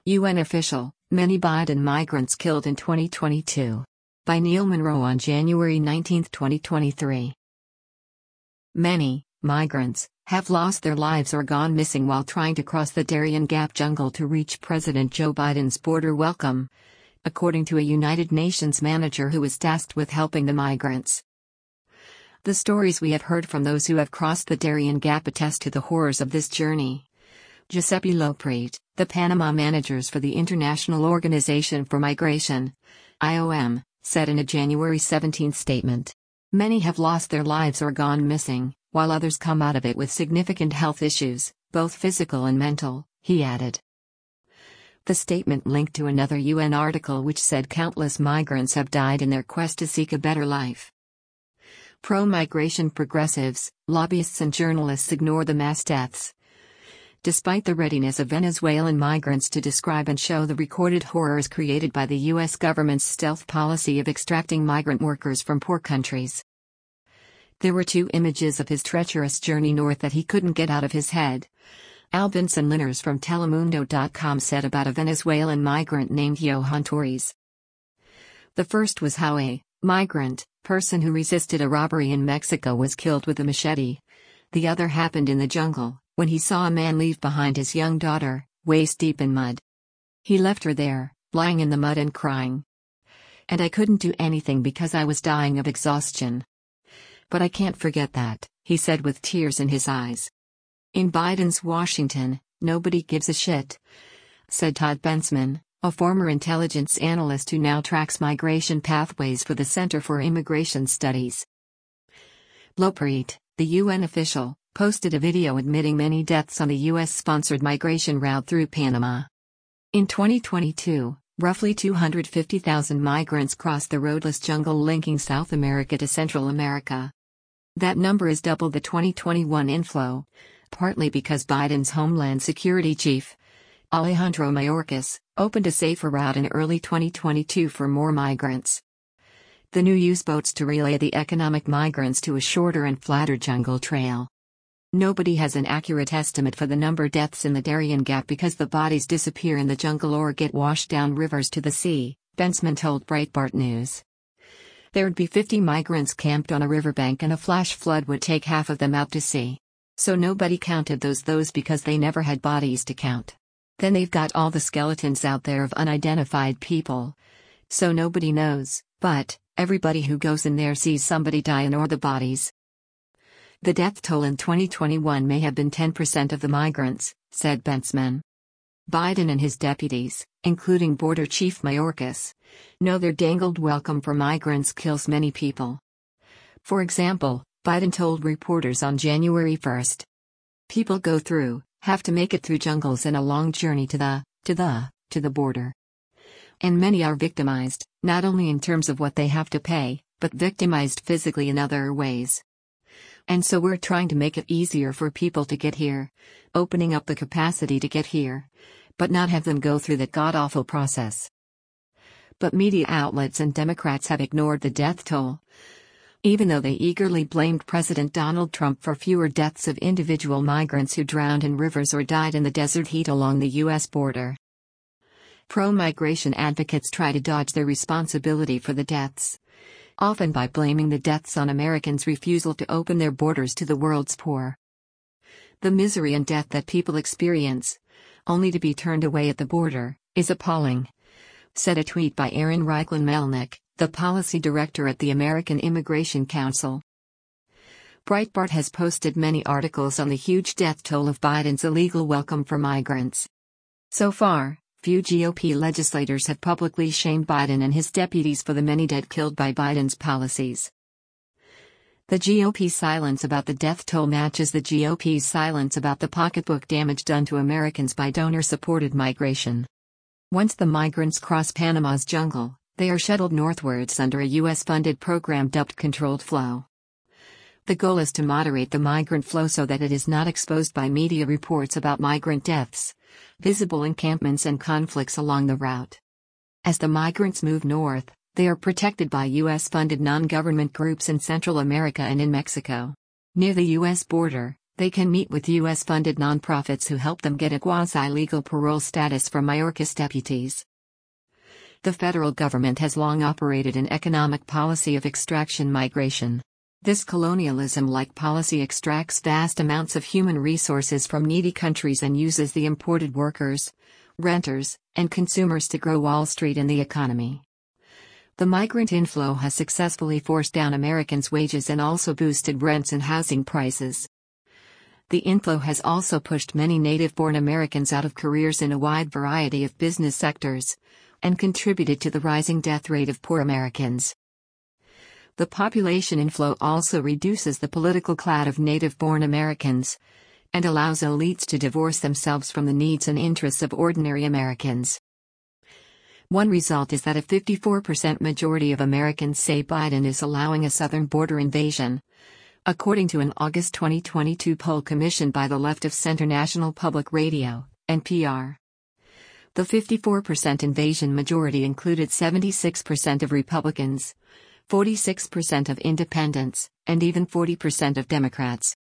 UN official, many Biden migrants killed in 2022. By Neil Monroe on January 19, 2023. Many migrants have lost their lives or gone missing while trying to cross the Darien Gap jungle to reach President Joe Biden's border welcome, according to a United Nations manager who was tasked with helping the migrants. The stories we have heard from those who have crossed the Darien Gap attest to the horrors of this journey. Giuseppe Loprete, the Panama managers for the International Organization for Migration, IOM, said in a January 17 statement. Many have lost their lives or gone missing, while others come out of it with significant health issues, both physical and mental, he added. The statement linked to another UN article which said countless migrants have died in their quest to seek a better life. Pro-migration progressives, lobbyists and journalists ignore the mass deaths. Despite the readiness of Venezuelan migrants to describe and show the recorded horrors created by the U.S. government's stealth policy of extracting migrant workers from poor countries. There were 2 images of his treacherous journey north that he couldn't get out of his head. Albinson Linares from Telemundo.com said about a Venezuelan migrant named Johan Torres. The first was how a migrant person who resisted a robbery in Mexico was killed with a machete. The other happened in the jungle, when he saw a man leave behind his young daughter, waist-deep in mud. He left her there, lying in the mud and crying. And I couldn't do anything because I was dying of exhaustion. But I can't forget that, he said with tears in his eyes. In Biden's Washington, nobody gives a shit, said Todd Bensman, a former intelligence analyst who now tracks migration pathways for the Center for Immigration Studies. Loprete, the UN official, posted a video admitting many deaths on the U.S.-sponsored migration route through Panama. In 2022, roughly 250,000 migrants crossed the roadless jungle linking South America to Central America. That number is double the 2021 inflow, partly because Biden's Homeland Security chief, Alejandro Mayorkas, opened a safer route in early 2022 for more migrants. The new use boats to relay the economic migrants to a shorter and flatter jungle trail. Nobody has an accurate estimate for the number of deaths in the Darien Gap because the bodies disappear in the jungle or get washed down rivers to the sea, Bensman told Breitbart News. There'd be 50 migrants camped on a riverbank and a flash flood would take half of them out to sea. So nobody counted those because they never had bodies to count. Then they've got all the skeletons out there of unidentified people. So nobody knows, but everybody who goes in there sees somebody die and or the bodies. The death toll in 2021 may have been 10% of the migrants, said Bensman. Biden and his deputies, including Border Chief Mayorkas, know their dangled welcome for migrants kills many people. For example, Biden told reporters on January 1. People go through, have to make it through jungles and a long journey to the border. And many are victimized, not only in terms of what they have to pay, but victimized physically in other ways. And so we're trying to make it easier for people to get here, opening up the capacity to get here, but not have them go through that god-awful process. But media outlets and Democrats have ignored the death toll, even though they eagerly blamed President Donald Trump for fewer deaths of individual migrants who drowned in rivers or died in the desert heat along the U.S. border. Pro-migration advocates try to dodge their responsibility for the deaths, often by blaming the deaths on Americans' refusal to open their borders to the world's poor. The misery and death that people experience, only to be turned away at the border, is appalling, said a tweet by Aaron Reichlin-Melnick, the policy director at the American Immigration Council. Breitbart has posted many articles on the huge death toll of Biden's illegal welcome for migrants. So far, few GOP legislators have publicly shamed Biden and his deputies for the many dead killed by Biden's policies. The GOP's silence about the death toll matches the GOP's silence about the pocketbook damage done to Americans by donor-supported migration. Once the migrants cross Panama's jungle, they are shuttled northwards under a U.S.-funded program dubbed Controlled Flow. The goal is to moderate the migrant flow so that it is not exposed by media reports about migrant deaths, visible encampments and conflicts along the route. As the migrants move north, they are protected by U.S.-funded non-government groups in Central America and in Mexico. Near the U.S. border, They can meet with U.S.-funded nonprofits who help them get a quasi-legal parole status from Mayorkas deputies. The federal government has long operated an economic policy of extraction migration. This colonialism-like policy extracts vast amounts of human resources from needy countries and uses the imported workers, renters, and consumers to grow Wall Street and the economy. The migrant inflow has successfully forced down Americans' wages and also boosted rents and housing prices. The inflow has also pushed many native-born Americans out of careers in a wide variety of business sectors, and contributed to the rising death rate of poor Americans. The population inflow also reduces the political class of native-born Americans, and allows elites to divorce themselves from the needs and interests of ordinary Americans. One result is that a 54% majority of Americans say Biden is allowing a southern border invasion, according to an August 2022 poll commissioned by the Left of Center National Public Radio, NPR. The 54% invasion majority included 76% of Republicans, 46% of independents, and even 40% of Democrats.